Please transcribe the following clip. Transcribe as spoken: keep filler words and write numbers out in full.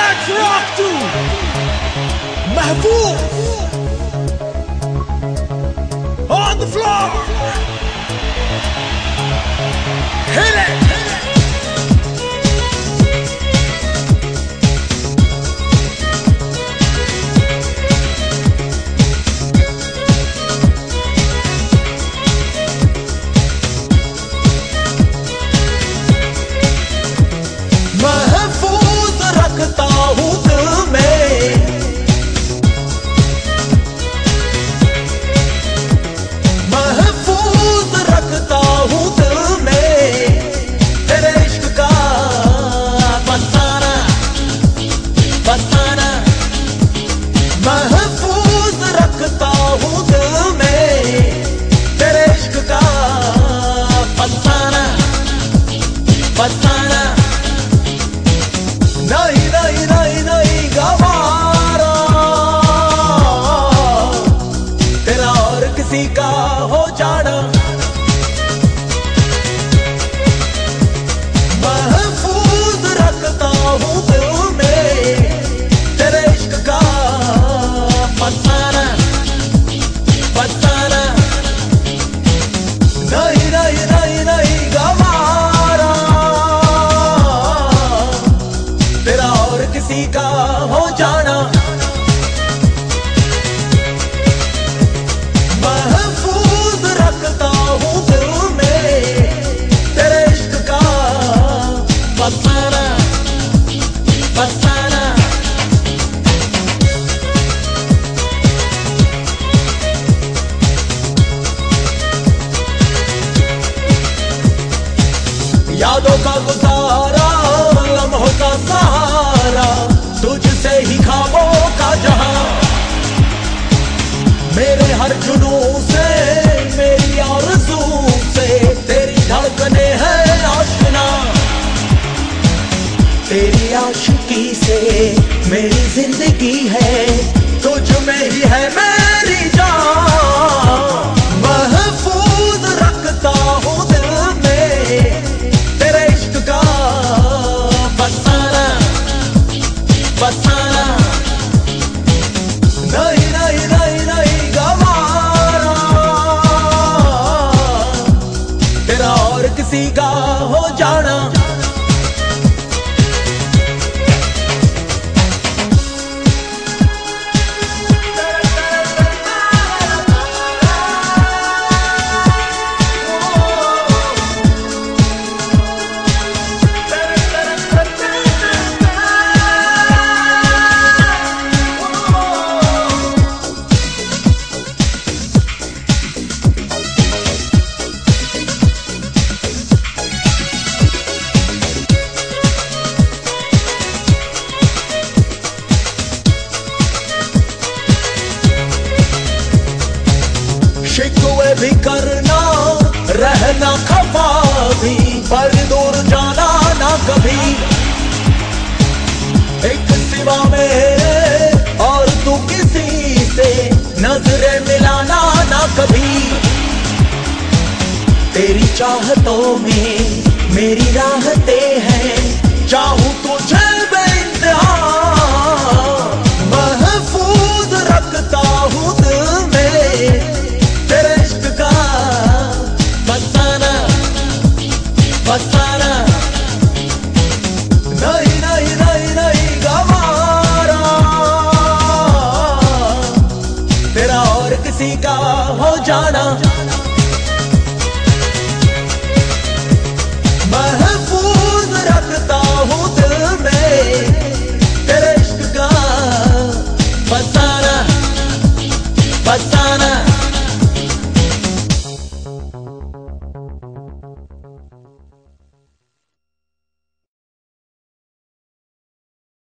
Let's rock to Mahfouz on the floor. Hit it. महफूज रखता हूँ दिल में, महफूज रखता हूँ दिल में तेरे इश्क का फसाना फसाना। महफूज रखता हूँ दिल में तेरे इश्क का फसाना फसाना। नहीं नहीं नहीं नहीं गवारा तेरा और किसी का हो जाना। महफूज रखता हूँ दिल में तेरे इश्क का फसाना फसाना। नहीं नहीं नहीं नहीं गवारा तेरा और किसी का हो जाना। महफूज रखता हूँ दिल में तेरे इश्क का फसाना फसाना। यादों का गुजारा लम्हों का सहारा तुझसे ही ख्वाबों का जहां। मेरे हर जुनून से मेरी आरज़ू से तेरी धड़कने हैं आशना। तेरी आशिकी से मेरी जिंदगी है तुझ में ही है मेरी जान। महफूज रखता हूँ दिल में तेरे इश्क का फसाना फसाना। नहीं नहीं नहीं नहीं गवारा तेरा और किसी का हो जाना। शिकवे भी करना रहना खफा भी पर दूर जाना ना कभी। एक सिवा मेरे और तू किसी से नजरें मिलाना ना कभी। तेरी चाहतों में मेरी राहतें हैं चाहूं तुझे बेइंतहा। महफूज रखता हूँ दिल में तेरे इश्क का फसाना फसाना। नहीं नहीं नहीं नहीं गवारा तेरा और किसी का हो जाना।